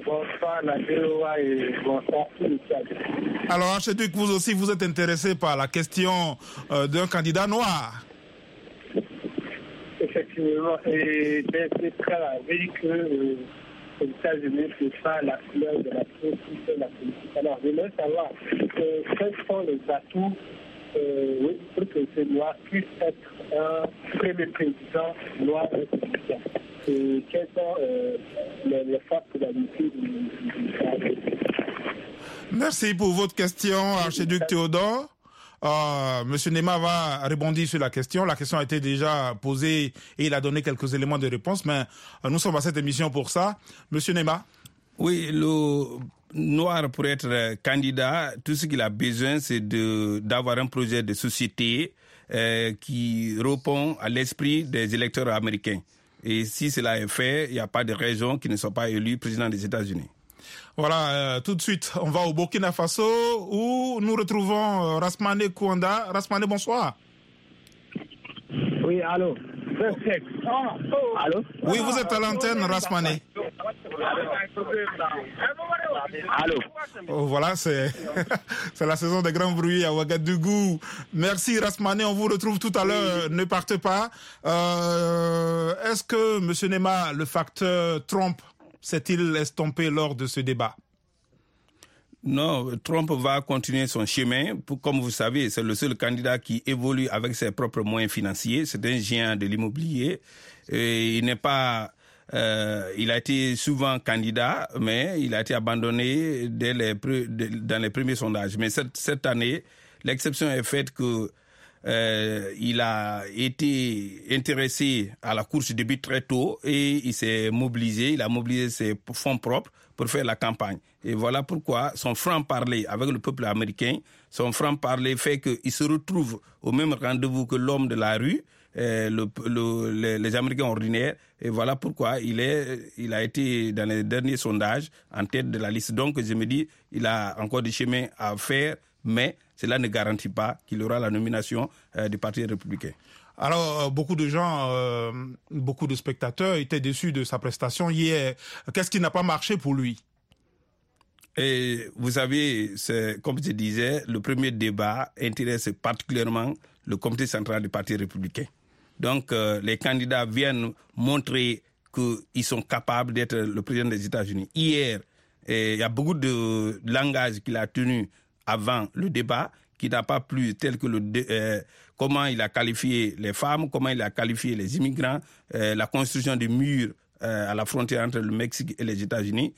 Bonsoir la DOA et bonsoir tout le stade. Alors, Archiduc, vous aussi, vous êtes intéressé par la question d'un candidat noir. Effectivement, et c'est très vrai que les États-Unis, c'est pas la couleur de la politique. Alors, je voulais savoir quels sont les atouts pour que ce noir puisse être un premier président noir républicain. Et quelles sont les fortes probabilités du Merci pour votre question, Archiduc Théodore. Monsieur Nema va rebondir sur la question. La question a été déjà posée et il a donné quelques éléments de réponse, mais nous sommes à cette émission pour ça. Monsieur Nema. Oui, le noir pour être candidat, tout ce qu'il a besoin, c'est d'avoir un projet de société qui répond à l'esprit des électeurs américains. Et si cela est fait, il n'y a pas de raison qu'il ne soit pas élu président des États-Unis. Voilà, tout de suite, on va au Burkina Faso où nous retrouvons Rasmane Kouanda. Rasmane, bonsoir. Oui, allô. Allô. Oui, vous êtes à l'antenne, Rasmane. Allô. Oh, voilà, c'est la saison des grands bruits à Ouagadougou. Merci Rasmane, on vous retrouve tout à l'heure. Ne partez pas. Est-ce que, monsieur Nema, le facteur Trump s'est-il estompé lors de ce débat? Non, Trump va continuer son chemin. Comme vous savez, c'est le seul candidat qui évolue avec ses propres moyens financiers. C'est un géant de l'immobilier. Et il n'est pas... il a été souvent candidat, mais il a été abandonné dans les premiers sondages. Mais cette année, l'exception est faite que il a été intéressé à la course depuis très tôt et il s'est mobilisé, il a mobilisé ses fonds propres pour faire la campagne. Et voilà pourquoi son franc-parler avec le peuple américain, son franc-parler fait qu'il se retrouve au même rendez-vous que l'homme de la rue, les Américains ordinaires. Et voilà pourquoi il a été dans les derniers sondages en tête de la liste. Donc je me dis, il a encore du chemin à faire, mais cela ne garantit pas qu'il aura la nomination du Parti républicain. Alors, beaucoup de gens, beaucoup de spectateurs étaient déçus de sa prestation hier. Qu'est-ce qui n'a pas marché pour lui? Et vous savez, comme je disais, le premier débat intéresse particulièrement le comité central du Parti républicain. Donc, les candidats viennent montrer qu'ils sont capables d'être le président des États-Unis. Hier, il y a beaucoup de langage qu'il a tenu avant le débat, qui n'a pas plu, tel que comment il a qualifié les femmes, comment il a qualifié les immigrants, la construction des murs à la frontière entre le Mexique et les États-Unis.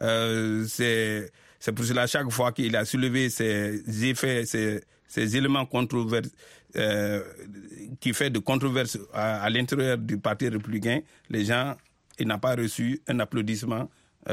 C'est pour cela, chaque fois qu'il a soulevé ces effets, ces éléments controversés, qui fait de controverse à l'intérieur du Parti républicain, les gens, il n'a pas reçu un applaudissement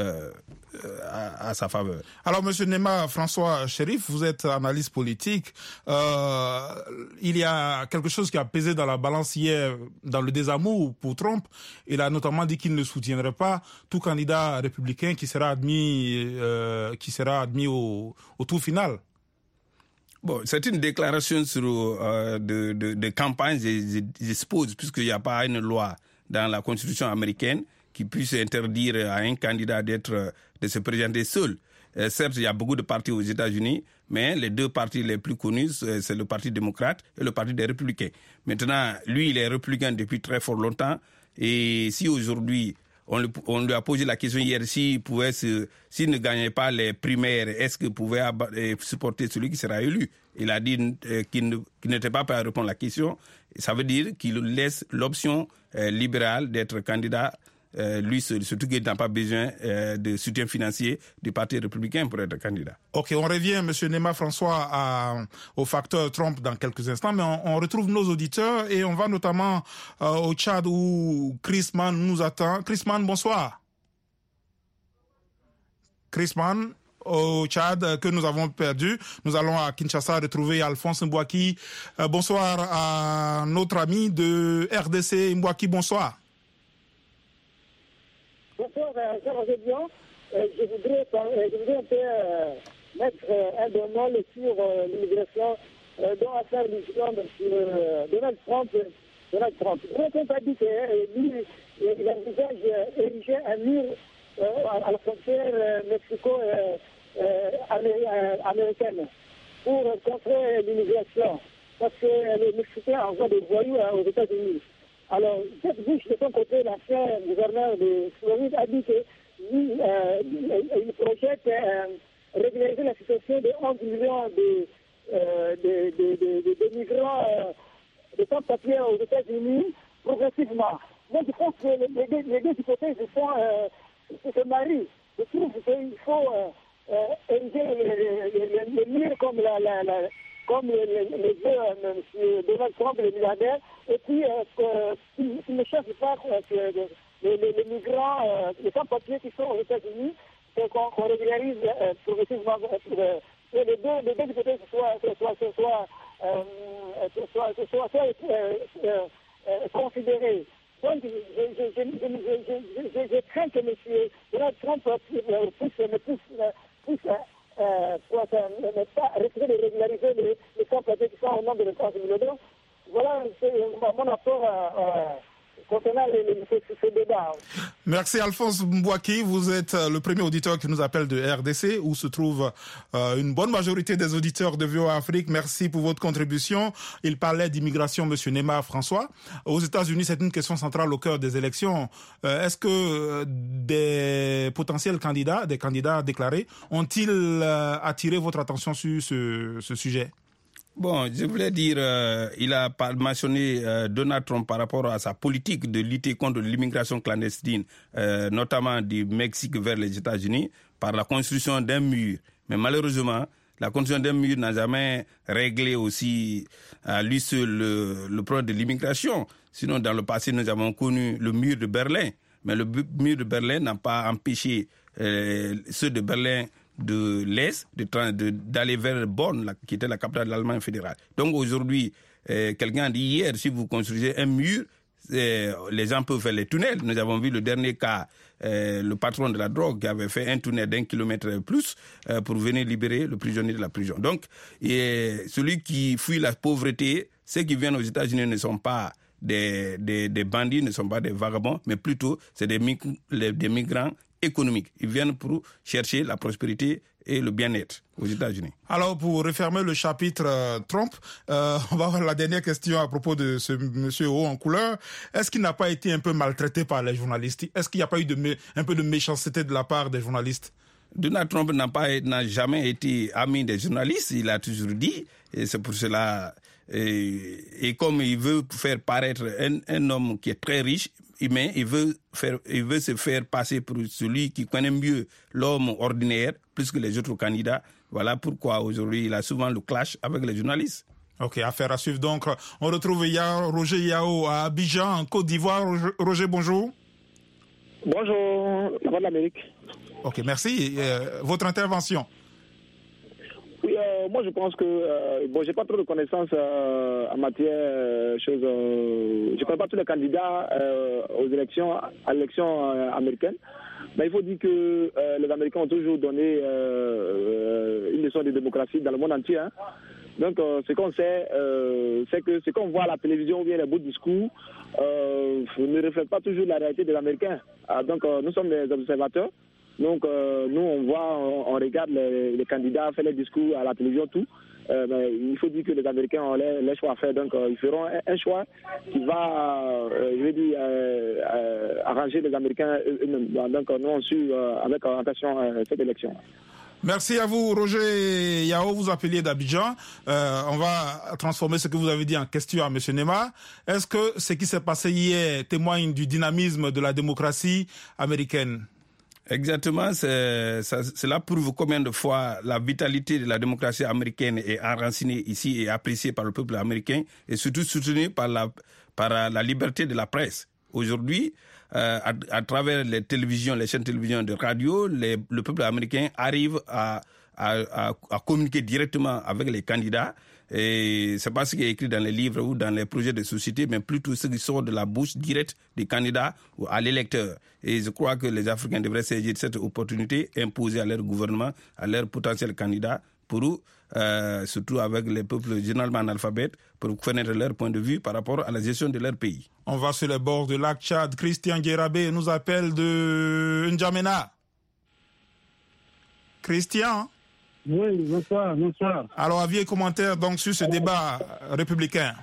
à sa faveur. Alors, monsieur Nema François Chérif, vous êtes analyste politique. Il y a quelque chose qui a pesé dans la balance hier, dans le désamour pour Trump. Il a notamment dit qu'il ne soutiendrait pas tout candidat républicain qui sera admis au tour final. Bon, c'est une déclaration de campagne, je suppose, puisqu'il n'y a pas une loi dans la Constitution américaine qui puisse interdire à un candidat de se présenter seul. Certes, il y a beaucoup de partis aux États-Unis, mais les deux partis les plus connus, c'est le Parti démocrate et le Parti des républicains. Maintenant, lui, il est républicain depuis très fort longtemps. Et si aujourd'hui, on lui a posé la question hier, s'il ne gagnait pas les primaires, est-ce qu'il pouvait supporter celui qui sera élu? Il a dit qu'il n'était pas prêt à répondre à la question. Ça veut dire qu'il laisse l'option libérale d'être candidat lui seul, surtout qu'il n'a pas besoin de soutien financier du Parti républicain pour être candidat. Ok, on revient, M. Nema François, au facteur Trump dans quelques instants, mais on retrouve nos auditeurs et on va notamment au Tchad où Chris Mann nous attend. Chris Mann, bonsoir. Chris Mann, au Tchad, que nous avons perdu. Nous allons à Kinshasa retrouver Alphonse Mbouaki. Bonsoir à notre ami de RDC, Mbouaki, bonsoir. Bonsoir, cher Gédion. Je voudrais un peu mettre un bémol sur l'immigration dont a fait allusion M. Donald Trump. Donald Trump a dit que lui, il envisage ériger un mur à la frontière mexico-américaine pour contrer l'immigration. Parce que les Mexicains envoient des voyous aux États-Unis. Alors, Jeb Bush, de son côté, l'ancien gouverneur de Floride, a dit qu'il projette régulariser la situation de 11 millions de migrants de sans-papiers aux États-Unis progressivement. Donc, je pense que les deux hypothèses se marient. Je trouve qu'il faut ériger les murs comme les deux, M. Donald Trump, le milliardaire, et puis s'il ne cherche pas les migrants, les sans-papiers qui sont aux États-Unis, qu'on régularise progressivement, que les deux hypothèses soient considérées. Donc, je crains que M. Donald Trump puisse ne pas retirer de régulariser les sans-papiers qui sont au nombre de 30 millions. Voilà mon apport concernant ce débat. Merci Alphonse Mbouaki, vous êtes le premier auditeur qui nous appelle de RDC, où se trouve une bonne majorité des auditeurs de VOA Afrique. Merci pour votre contribution. Il parlait d'immigration, Monsieur Neymar François. Aux États-Unis, c'est une question centrale au cœur des élections. Est-ce que des potentiels candidats, des candidats déclarés, ont-ils attiré votre attention sur ce sujet? Bon, je voulais dire, il a mentionné Donald Trump par rapport à sa politique de lutter contre l'immigration clandestine, notamment du Mexique vers les États-Unis, par la construction d'un mur. Mais malheureusement, la construction d'un mur n'a jamais réglé aussi à lui seul le problème de l'immigration. Sinon, dans le passé, nous avons connu le mur de Berlin. Mais le mur de Berlin n'a pas empêché ceux de Berlin de l'Est d'aller vers Bonn, qui était la capitale de l'Allemagne fédérale. Donc aujourd'hui, quelqu'un a dit hier, si vous construisez un mur, les gens peuvent faire les tunnels. Nous avons vu le dernier cas, le patron de la drogue qui avait fait un tunnel d'1 kilomètre et plus pour venir libérer le prisonnier de la prison. Donc, celui qui fuit la pauvreté, ceux qui viennent aux États-Unis ne sont pas des bandits, ne sont pas des vagabonds, mais plutôt c'est des migrants économiques. Ils viennent pour chercher la prospérité et le bien-être aux États-Unis. Alors, pour refermer le chapitre Trump, on va avoir la dernière question à propos de ce monsieur haut en couleur. Est-ce qu'il n'a pas été un peu maltraité par les journalistes? Est-ce qu'il n'y a pas eu un peu de méchanceté de la part des journalistes? Donald Trump n'a jamais été ami des journalistes, il a toujours dit, et c'est pour cela, et comme il veut faire paraître un homme qui est très riche, mais il veut se faire passer pour celui qui connaît mieux l'homme ordinaire plus que les autres candidats. Voilà pourquoi aujourd'hui il a souvent le clash avec les journalistes. Ok, affaire à suivre. Donc, on retrouve Roger Yao à Abidjan, en Côte d'Ivoire. Roger, bonjour. Bonjour, la voix de l'Amérique. Ok, merci. Votre intervention. Oui, moi je pense que j'ai pas trop de connaissances en matière je connais pas tous les candidats à l'élection américaine, mais il faut dire que les Américains ont toujours donné une leçon de démocratie dans le monde entier. Hein. Donc ce qu'on sait, c'est que ce qu'on voit à la télévision ou bien les beaux discours ne reflètent pas toujours la réalité des Américains. Donc nous sommes des observateurs. Donc nous on voit, on regarde les candidats faire les discours à la télévision, tout. Mais il faut dire que les Américains ont les choix à faire. Donc ils feront un choix qui va, arranger les Américains eux-mêmes. Donc nous on suit avec attention cette élection. Merci à vous, Roger Yao. Vous appeliez d'Abidjan. On va transformer ce que vous avez dit en question à M. Neymar. Est-ce que ce qui s'est passé hier témoigne du dynamisme de la démocratie américaine? Exactement, cela prouve combien de fois la vitalité de la démocratie américaine est enracinée ici et appréciée par le peuple américain et surtout soutenue par la liberté de la presse. Aujourd'hui, à travers les télévisions, les chaînes de télévision, de radio, le peuple américain arrive à communiquer directement avec les candidats. Et c'est pas ce qui est écrit dans les livres ou dans les projets de société, mais plutôt ce qui sort de la bouche directe des candidats ou à l'électeur. Et je crois que les Africains devraient saisir cette opportunité imposée à leur gouvernement, à leurs potentiels candidats, pour surtout avec les peuples généralement analphabètes, pour connaître leur point de vue par rapport à la gestion de leur pays. On va sur les bords de lac Tchad. Christian Guérabé nous appelle de N'Djamena. Christian? Oui, bonsoir. Alors, avis et commentaires donc sur ce débat républicain?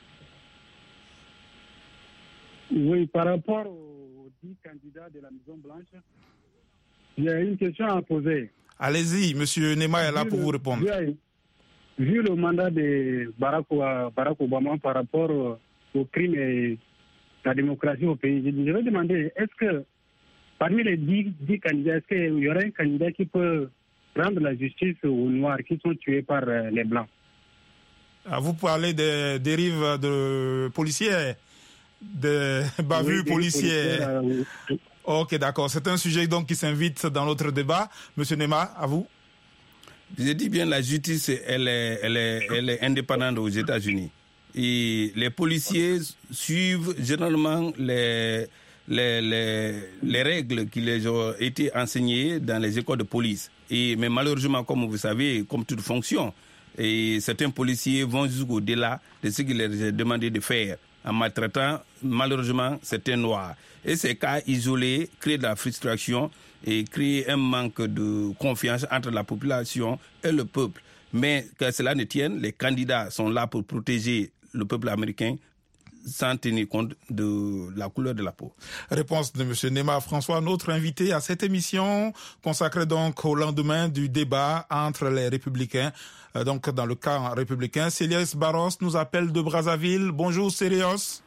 Oui, par rapport aux 10 candidats de la Maison-Blanche, il y a une question à poser. Allez-y, M. Nema est là pour vous répondre. Vu le mandat de Barack Obama par rapport au crime et la démocratie au pays, je vais demander, est-ce que parmi les 10 candidats, est-ce qu'il y aurait un candidat qui peut rendre la justice aux Noirs qui sont tués par les Blancs? Vous parlez des dérives de policiers, des bavures policières. Ok, d'accord. C'est un sujet donc qui s'invite dans notre débat. Monsieur Nema, à vous. Je dis bien, la justice, elle est indépendante aux États-Unis. Et les policiers suivent généralement les règles qui les ont été enseignées dans les écoles de police. Mais malheureusement, comme vous savez, comme toute fonction, et certains policiers vont jusqu'au-delà de ce qu'il leur est demandé de faire en maltraitant malheureusement certains noirs. Et ces cas isolés créent de la frustration et créent un manque de confiance entre la population et le peuple. Mais que cela ne tienne, les candidats sont là pour protéger le peuple américain sans tenir compte de la couleur de la peau. Réponse de M. Nema François, notre invité à cette émission consacrée donc au lendemain du débat entre les républicains. Donc dans le cas républicain, Célios Barros nous appelle de Brazzaville. Bonjour Célios.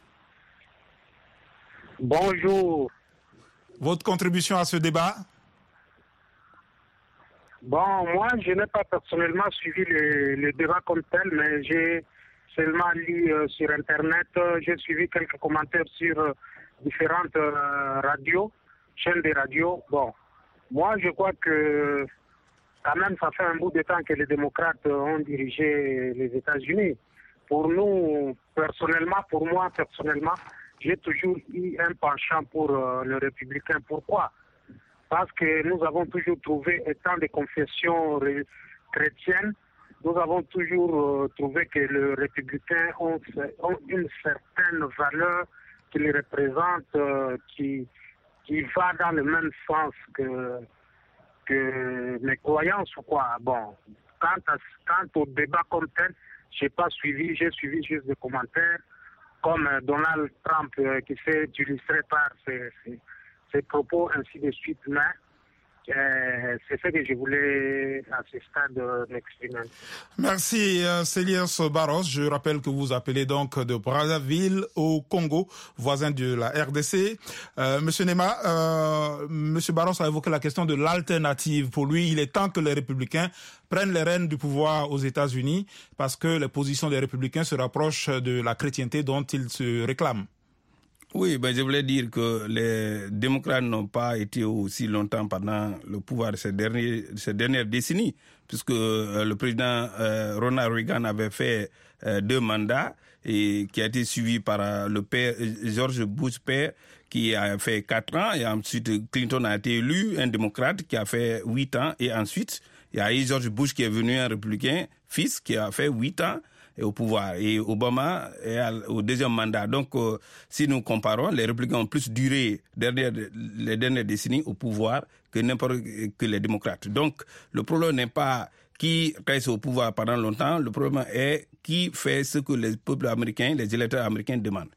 Bonjour. Votre contribution à ce débat? Bon, moi je n'ai pas personnellement suivi le débat comme tel, mais j'ai seulement lu sur Internet, j'ai suivi quelques commentaires sur différentes radios, chaînes de radio. Bon, moi je crois que quand même ça fait un bout de temps que les démocrates ont dirigé les États-Unis. Pour nous, pour moi personnellement, j'ai toujours eu un penchant pour le républicain. Pourquoi? Parce que nous avons toujours trouvé, étant des confessions chrétiennes, nous avons toujours trouvé que les républicains ont une certaine valeur qui les représente, qui va dans le même sens que mes croyances ou quoi. Bon, quant au débat comme tel, j'ai suivi juste des commentaires comme Donald Trump qui s'est illustré par ses propos, ainsi de suite. Mais c'est ce que je voulais à ce stade m'exprimer. Merci Célios Barros. Je rappelle que vous appelez donc de Brazzaville au Congo, voisin de la RDC. Monsieur Nema, Monsieur Barros a évoqué la question de l'alternative. Pour lui, il est temps que les républicains prennent les rênes du pouvoir aux États-Unis parce que les positions des républicains se rapprochent de la chrétienté dont ils se réclament. Oui, je voulais dire que les démocrates n'ont pas été aussi longtemps pendant le pouvoir ces dernières décennies, puisque le président Ronald Reagan avait fait 2 mandats et qui a été suivi par le père George Bush père qui a fait 4 ans, et ensuite Clinton a été élu, un démocrate qui a fait 8 ans, et ensuite il y a eu George Bush qui est venu, un républicain fils, qui a fait 8 ans au pouvoir, et Obama est au 2e mandat. Donc, si nous comparons, les républicains ont plus duré les dernières décennies au pouvoir que les démocrates. Donc, le problème n'est pas qui reste au pouvoir pendant longtemps, le problème est qui fait ce que les peuples américains, les électeurs américains demandent.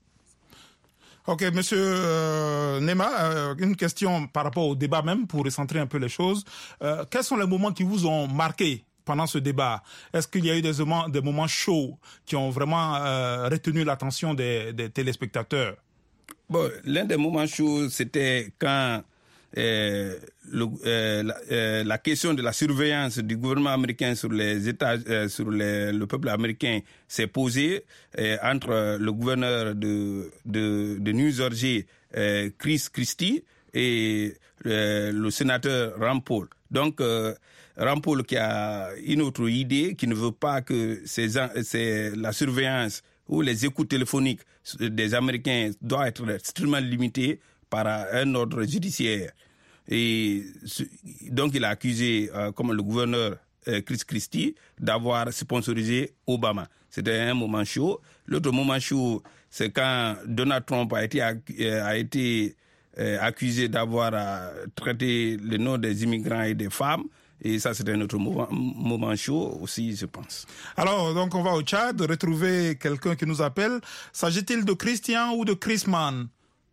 Ok, Monsieur Nema, une question par rapport au débat même, pour recentrer un peu les choses. Quels sont les moments qui vous ont marqué pendant ce débat? Est-ce qu'il y a eu des moments chauds qui ont vraiment retenu l'attention des téléspectateurs? Bon, l'un des moments chauds, c'était quand la question de la surveillance du gouvernement américain sur les États, sur le peuple américain s'est posée entre le gouverneur de New Jersey, Chris Christie, et le sénateur Rand Paul. Donc, Rand Paul qui a une autre idée, qui ne veut pas que la surveillance ou les écoutes téléphoniques des Américains doivent être extrêmement limitées par un ordre judiciaire. Et donc il a accusé, comme le gouverneur Chris Christie d'avoir sponsorisé Obama. C'était un moment chaud. L'autre moment chaud, c'est quand Donald Trump a été accusé d'avoir traité le nom des immigrants et des femmes. Et ça, c'était un autre moment chaud aussi, je pense. Alors, donc, on va au Tchad, retrouver quelqu'un qui nous appelle. S'agit-il de Christian ou de Chrisman?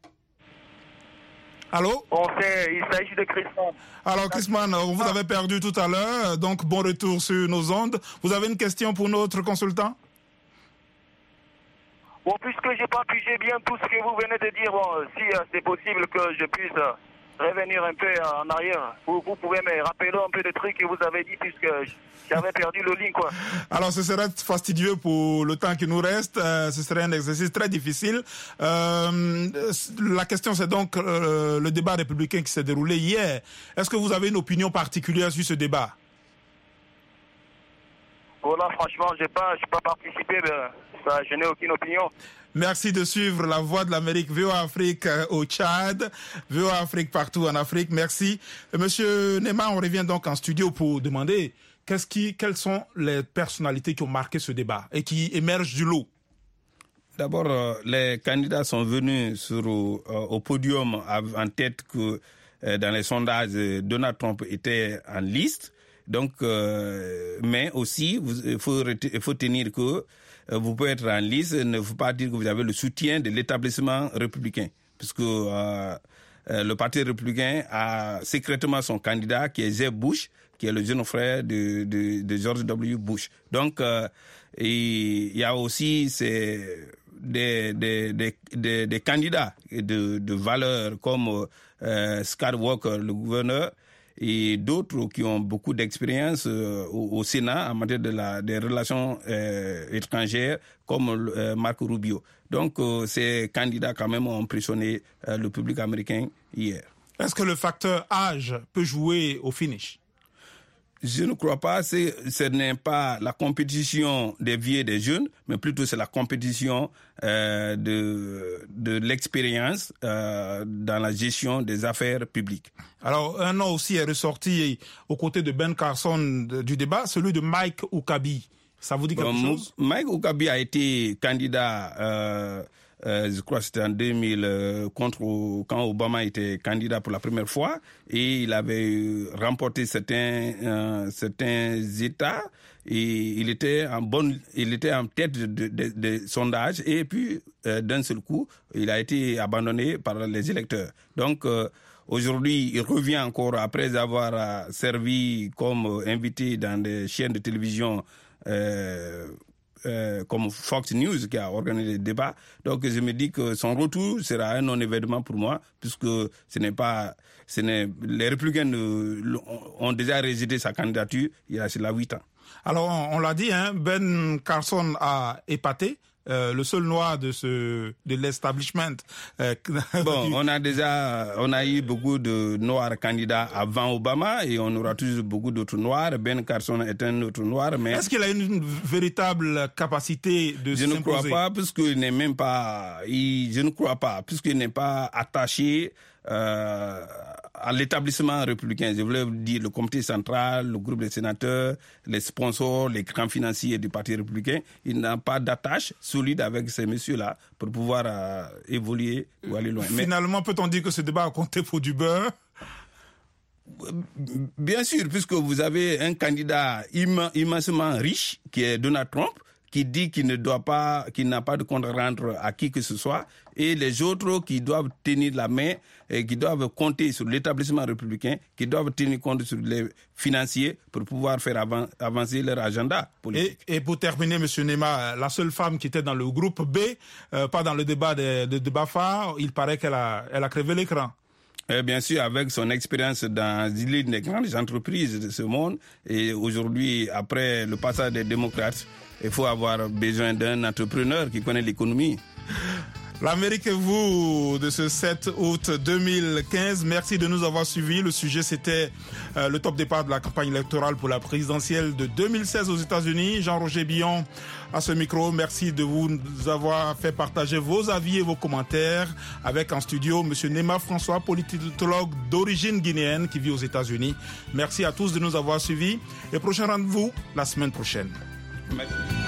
Allô? Il s'agit de Chrisman. Alors, Chrisman, on vous avait perdu tout à l'heure, donc bon retour sur nos ondes. Vous avez une question pour notre consultant? Bon, puisque j'ai bien tout ce que vous venez de dire, bon, si c'est possible que je puisse revenir un peu en arrière. Vous pouvez me rappeler un peu des trucs que vous avez dit, puisque j'avais perdu le lien, quoi. Alors, ce serait fastidieux pour le temps qui nous reste. Ce serait un exercice très difficile. La question, c'est donc le débat républicain qui s'est déroulé hier. Est-ce que vous avez une opinion particulière sur ce débat? Voilà, franchement, j'ai pas participé, ça, je n'ai aucune opinion. Merci de suivre la Voix de l'Amérique, VOA Afrique au Tchad, VOA Afrique partout en Afrique. Merci. Monsieur Nema, on revient donc en studio pour demander quelles sont les personnalités qui ont marqué ce débat et qui émergent du lot. D'abord, les candidats sont venus au podium en tête que dans les sondages, Donald Trump était en liste. Donc, mais aussi, il faut tenir que vous pouvez être en liste, ne faut pas dire que vous avez le soutien de l'établissement républicain, puisque le Parti républicain a secrètement son candidat qui est Jeb Bush, qui est le jeune frère de George W. Bush. Donc, il y a aussi des candidats de valeur comme Scott Walker, le gouverneur, et d'autres qui ont beaucoup d'expérience au Sénat en matière des relations étrangères, comme Marco Rubio. Donc, ces candidats, quand même, ont impressionné le public américain hier. Est-ce que le facteur âge peut jouer au finish? Je ne crois pas. Ce n'est pas la compétition des vieux et des jeunes, mais plutôt c'est la compétition de l'expérience dans la gestion des affaires publiques. Alors, un nom aussi est ressorti aux côtés de Ben Carson du débat, celui de Mike Huckabee. Ça vous dit quelque chose? Mike Huckabee a été candidat, je crois que c'était en 2000, quand Obama était candidat pour la première fois, et il avait remporté certains États, et il était en tête des sondages, et puis d'un seul coup, il a été abandonné par les électeurs. Donc, aujourd'hui, il revient encore après avoir servi comme invité dans des chaînes de télévision comme Fox News qui a organisé le débat. Donc je me dis que son retour sera un non-événement pour moi, puisque les républicains ont déjà rejeté sa candidature il y a cela 8 ans. Alors on l'a dit, Ben Carson a épaté. Le seul noir de l'establishment. Bon, on a eu beaucoup de noirs candidats avant Obama et on aura toujours beaucoup d'autres noirs. Ben Carson est un autre noir, mais est-ce qu'il a une véritable capacité de s'imposer? Je ne crois pas, puisqu'il n'est même pas. Je ne crois pas, puisqu'il n'est pas attaché à l'établissement républicain. Je voulais dire le comité central, le groupe des sénateurs, les sponsors, les grands financiers du Parti républicain. Il n'a pas d'attache solide avec ces messieurs-là pour pouvoir évoluer ou aller loin. Finalement, peut-on dire que ce débat a compté pour du beurre? Bien sûr, puisque vous avez un candidat immensément riche, qui est Donald Trump, qui dit qu'il n'a pas de compte à rendre à qui que ce soit, et les autres qui doivent tenir la main et qui doivent compter sur l'établissement républicain, qui doivent tenir compte sur les financiers pour pouvoir faire avancer leur agenda politique. Et pour terminer, M. Nema, la seule femme qui était dans le groupe B, pas dans le débat de phare, il paraît qu'elle a crevé l'écran. Bien sûr, avec son expérience dans l'une des grandes entreprises de ce monde, et aujourd'hui, après le passage des démocrates, il faut avoir besoin d'un entrepreneur qui connaît l'économie. L'Amérique et vous de ce 7 août 2015. Merci de nous avoir suivis. Le sujet, c'était le top départ de la campagne électorale pour la présidentielle de 2016 aux États-Unis. Jean-Roger Billon à ce micro. Merci de vous avoir fait partager vos avis et vos commentaires avec en studio M. Nema François, politologue d'origine guinéenne qui vit aux États-Unis. Merci à tous de nous avoir suivis et prochain rendez-vous la semaine prochaine. Merci.